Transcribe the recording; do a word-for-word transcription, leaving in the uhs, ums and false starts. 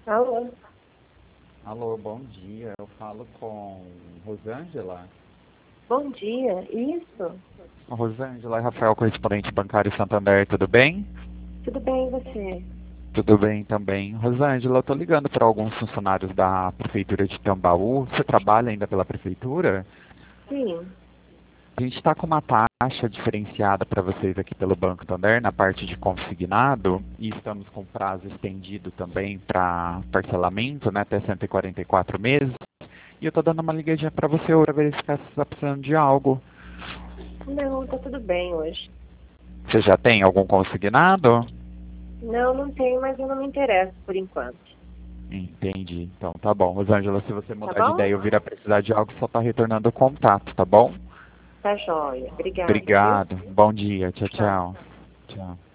Alô? Alô, bom dia. Eu falo com Rosângela. Bom dia. Isso? Rosângela, é Rafael, correspondente bancário Santander, tudo bem? Tudo bem, e você? Tudo bem também. Rosângela, eu tô ligando para alguns funcionários da Prefeitura de Tambaú. Você trabalha ainda pela Prefeitura? Sim. A gente está com uma taxa diferenciada para vocês aqui pelo Banco Santander na parte de consignado e estamos com prazo estendido também para parcelamento, né, até cento e quarenta e quatro meses. E eu tô dando uma ligadinha para você para verificar se você está precisando de algo. Não, tá tudo bem hoje. Você já tem algum consignado? Não, não tenho, mas eu não me interesso por enquanto. Entendi. Então tá bom. Rosângela, se você Tá mudar de bom? ideia ou vir a precisar de algo, só tá retornando o contato, tá bom? Tá joia. Obrigada, viu? Obrigado. Bom dia. Tchau, Tchau. tchau. Tchau.